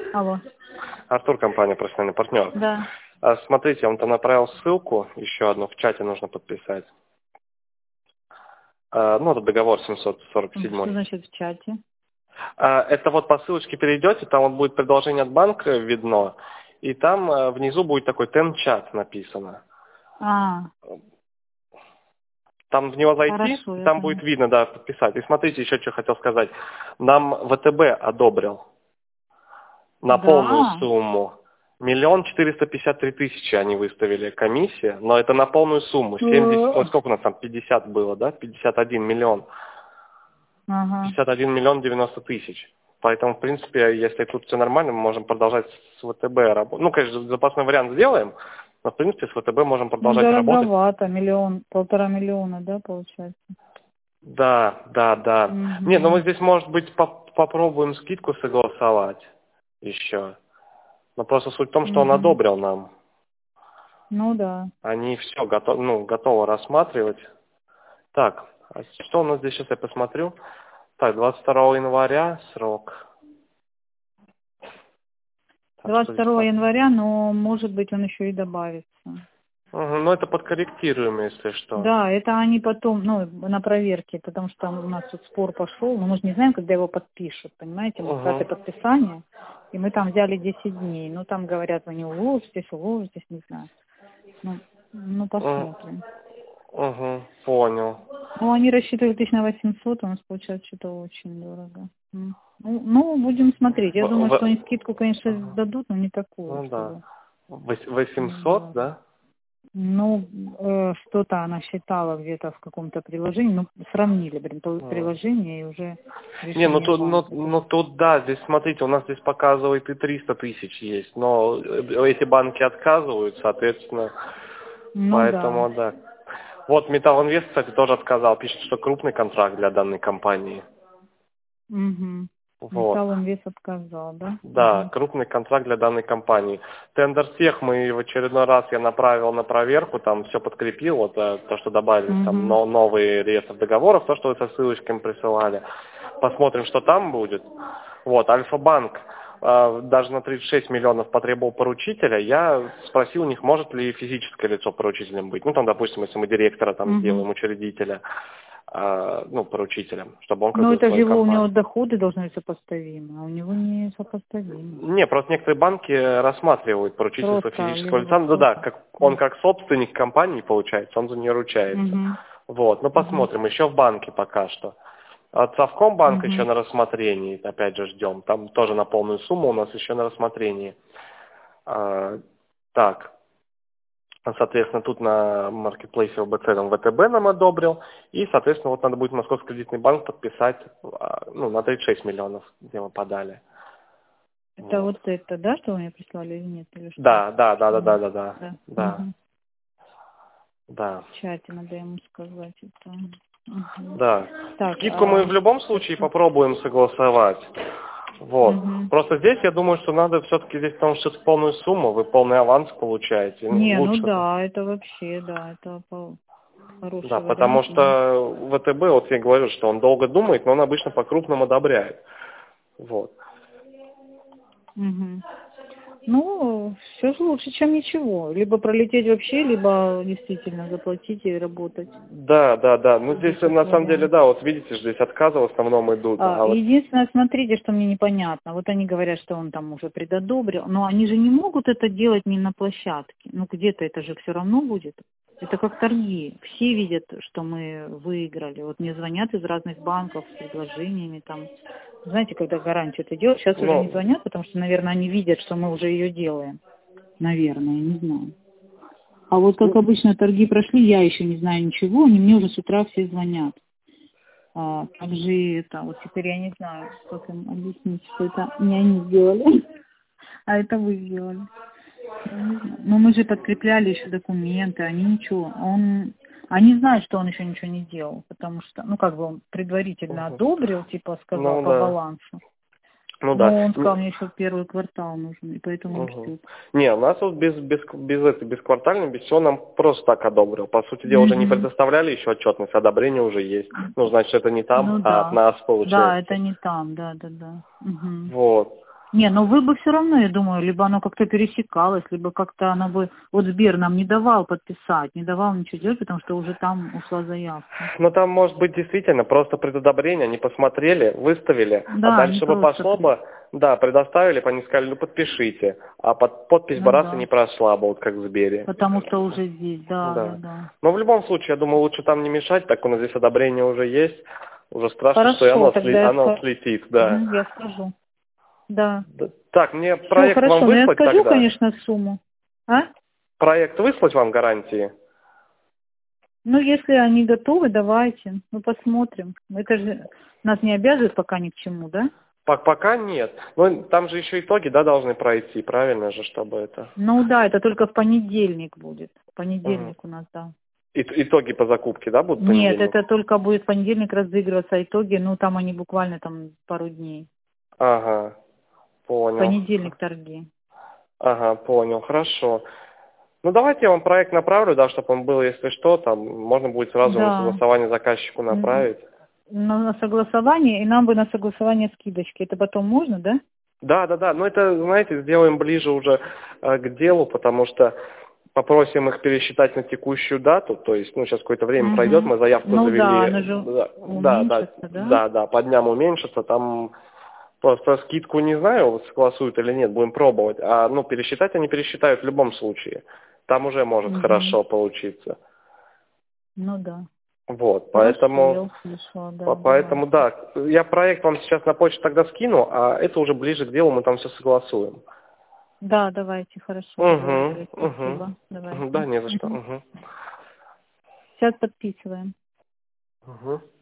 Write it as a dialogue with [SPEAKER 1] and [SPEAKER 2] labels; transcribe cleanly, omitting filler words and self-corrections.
[SPEAKER 1] Алло.
[SPEAKER 2] Артур, компания «Профессиональный партнер».
[SPEAKER 1] Да.
[SPEAKER 2] Смотрите, я вам там направил ссылку, еще одну в чате нужно подписать. Это договор 747.
[SPEAKER 1] Что значит в чате?
[SPEAKER 2] Это вот по ссылочке перейдете, там вот будет предложение от банка видно, и там внизу будет такой TEN-чат написано. Там в него зайти,
[SPEAKER 1] Хорошо,
[SPEAKER 2] там
[SPEAKER 1] поняла.
[SPEAKER 2] будет видно, да, подписать. И смотрите, еще что хотел сказать. Нам ВТБ одобрил на полную
[SPEAKER 1] Да.
[SPEAKER 2] сумму. 1 453 000 они выставили комиссия, но это на полную сумму. 70, сколько у нас там, 50 было, да? 51 миллион.
[SPEAKER 1] Ага.
[SPEAKER 2] 51 миллион 90 тысяч. Поэтому, в принципе, если тут все нормально, мы можем продолжать с ВТБ работать. Ну, конечно, запасной вариант сделаем, но, в принципе, с ВТБ можем продолжать работать.
[SPEAKER 1] Дороговато, 1,5 миллиона, да, получается?
[SPEAKER 2] Да.
[SPEAKER 1] Угу.
[SPEAKER 2] Не, мы здесь, может быть, попробуем скидку согласовать еще. Но просто суть в том, что он одобрил нам.
[SPEAKER 1] Ну да.
[SPEAKER 2] Они все готовы рассматривать. Так, а что у нас здесь, сейчас я посмотрю. Так, 22 января срок.
[SPEAKER 1] 22 января, но может быть он еще и добавится.
[SPEAKER 2] Ну, это подкорректируем, если что.
[SPEAKER 1] Да, это они потом, на проверке, потому что там у нас тут спор пошел, но мы же не знаем, когда его подпишут, понимаете, мы с даты подписания, и мы там взяли 10 дней, там говорят, вы не уложитесь, не знаю. Посмотрим.
[SPEAKER 2] Понял.
[SPEAKER 1] Они рассчитывают 1800, у нас получается что-то очень дорого. Будем смотреть. Я думаю, что они скидку, конечно, дадут, но не такую.
[SPEAKER 2] Ну да. 800, да?
[SPEAKER 1] Что-то она считала где-то в каком-то приложении, сравнили, приложение и уже решили.
[SPEAKER 2] Тут, да, здесь, смотрите, у нас здесь показывает и 300 тысяч есть, но эти банки отказывают, соответственно, поэтому, да. Вот Металлинвест, кстати, тоже отказал, пишет, что крупный контракт для данной компании.
[SPEAKER 1] Металлинвест отказал, да?
[SPEAKER 2] Да, крупный контракт для данной компании. Тендерсех мы в очередной раз я направил на проверку, там все подкрепил, то, что добавились там новые реестры договоров, то, что вы со ссылочками присылали. Посмотрим, что там будет. Альфа-банк даже на 36 миллионов потребовал поручителя. Я спросил у них, может ли физическое лицо поручителем быть. Допустим, если мы директора там сделаем, учредителя. Поручителем, чтобы он
[SPEAKER 1] это же у него доходы должны быть сопоставимы, а у него не сопоставимы.
[SPEAKER 2] Не, просто некоторые банки рассматривают поручительство физического лица. Он как собственник компании, получается, он за нее ручается. Посмотрим, еще в банке пока что. От Совкомбанк еще на рассмотрении, опять же, ждем. Там тоже на полную сумму у нас еще на рассмотрении. Так. Соответственно, тут на маркетплейсе ОБЦ там ВТБ нам одобрил. И, соответственно, надо будет Московский кредитный банк подписать на 36 миллионов, где мы подали.
[SPEAKER 1] Это это, да, что вы мне прислали или нет? Или что?
[SPEAKER 2] Да.
[SPEAKER 1] В чате надо ему сказать это.
[SPEAKER 2] Да. Скидку мы в любом случае попробуем согласовать. Просто здесь, я думаю, что надо все-таки здесь, потому что полную сумму, вы полный аванс получаете.
[SPEAKER 1] Это вообще, это хороший вариант.
[SPEAKER 2] Потому что ВТБ, я говорю, что он долго думает, но он обычно по-крупному одобряет.
[SPEAKER 1] Все же лучше, чем ничего. Либо пролететь вообще, либо действительно заплатить и работать.
[SPEAKER 2] Да. Здесь, на самом деле, видите, здесь отказы в основном идут.
[SPEAKER 1] Единственное, смотрите, что мне непонятно. Они говорят, что он там уже предодобрил, но они же не могут это делать не на площадке. Где-то это же все равно будет. Это как торги. Все видят, что мы выиграли. Мне звонят из разных банков с предложениями там. Знаете, когда гарантию это делают, сейчас уже не звонят, потому что, наверное, они видят, что мы уже ее делаем. Наверное, я не знаю. А как обычно торги прошли, я еще не знаю ничего, они мне уже с утра все звонят. Также теперь я не знаю, как им объяснить, что это не они сделали, а это вы сделали. Но мы же подкрепляли еще документы, они ничего. Они знают, что он еще ничего не делал, потому что, он предварительно одобрил, сказал по балансу. Но он сказал, мне еще первый квартал нужен, и поэтому он ждет.
[SPEAKER 2] Не, у нас без квартального, без всего нам просто так одобрил. По сути дела, уже не предоставляли еще отчетность, одобрение уже есть. Значит, это не там, а от нас получается.
[SPEAKER 1] Да, это не там, да. Не, но вы бы все равно, я думаю, либо оно как-то пересекалось, либо как-то оно бы... Вот Сбер нам не давал подписать, не давал ничего делать, потому что уже там ушла заявка.
[SPEAKER 2] Ну, там, может быть, действительно просто предодобрение, они посмотрели, выставили,
[SPEAKER 1] Да,
[SPEAKER 2] а дальше
[SPEAKER 1] не
[SPEAKER 2] бы
[SPEAKER 1] просто
[SPEAKER 2] пошло бы, да, предоставили бы, они сказали, ну, подпишите, а подпись бы
[SPEAKER 1] Ну
[SPEAKER 2] раз и
[SPEAKER 1] да.
[SPEAKER 2] не прошла бы, вот как в Сбере.
[SPEAKER 1] Потому что уже здесь, да.
[SPEAKER 2] Да. Но в любом случае, я думаю, лучше там не мешать, так у нас здесь одобрение уже есть, уже страшно, что и
[SPEAKER 1] Хорошо, тогда
[SPEAKER 2] оно слетит, да.
[SPEAKER 1] Я скажу. Да.
[SPEAKER 2] Так, мне
[SPEAKER 1] Все,
[SPEAKER 2] проект вам
[SPEAKER 1] хорошо, но я
[SPEAKER 2] выслать
[SPEAKER 1] скажу,
[SPEAKER 2] тогда?
[SPEAKER 1] конечно, сумму. А?
[SPEAKER 2] Проект выслать вам гарантии?
[SPEAKER 1] Ну, если они готовы, давайте. Ну, посмотрим. Это же нас не обязывает пока ни к чему, да?
[SPEAKER 2] Пока нет. Ну, там же еще итоги, да, должны пройти, правильно же, чтобы это...
[SPEAKER 1] Ну да, это только в понедельник будет. В
[SPEAKER 2] Мгм.
[SPEAKER 1] понедельник у нас, да.
[SPEAKER 2] Итоги по закупке, да, будут в
[SPEAKER 1] Нет,
[SPEAKER 2] понедельник?
[SPEAKER 1] это только будет в понедельник разыгрываться итоги. Ну, там они буквально там пару дней.
[SPEAKER 2] Ага,
[SPEAKER 1] В
[SPEAKER 2] понял.
[SPEAKER 1] понедельник торги.
[SPEAKER 2] Ага, понял, хорошо. Ну, давайте я вам проект направлю, да, чтобы он был, если что, там, можно будет сразу на
[SPEAKER 1] Да.
[SPEAKER 2] согласование заказчику направить.
[SPEAKER 1] На согласование, и нам бы на согласование скидочки. Это потом можно, да?
[SPEAKER 2] Да, но это, знаете, сделаем ближе уже к делу, потому что попросим их пересчитать на текущую дату, то есть, ну, сейчас какое-то время пройдет,
[SPEAKER 1] Угу.
[SPEAKER 2] мы заявку
[SPEAKER 1] Ну да,
[SPEAKER 2] завели,
[SPEAKER 1] оно же уменьшится, да?
[SPEAKER 2] да, по дням уменьшится, там просто скидку не знаю, согласуют или нет, будем пробовать, а, ну, пересчитать они пересчитают в любом случае, там уже может
[SPEAKER 1] Угу.
[SPEAKER 2] хорошо получиться.
[SPEAKER 1] Ну да.
[SPEAKER 2] Вот,
[SPEAKER 1] Хорошо, я
[SPEAKER 2] поэтому,
[SPEAKER 1] услышала, да,
[SPEAKER 2] поэтому,
[SPEAKER 1] давайте.
[SPEAKER 2] да, я проект вам сейчас на почту тогда скину, а это уже ближе к делу, мы там все согласуем.
[SPEAKER 1] Да, давайте, хорошо,
[SPEAKER 2] Угу,
[SPEAKER 1] договорились.
[SPEAKER 2] угу.
[SPEAKER 1] Спасибо. Давайте.
[SPEAKER 2] Да, не за что.
[SPEAKER 1] Угу.
[SPEAKER 2] Угу.
[SPEAKER 1] Сейчас подписываем.
[SPEAKER 2] Угу.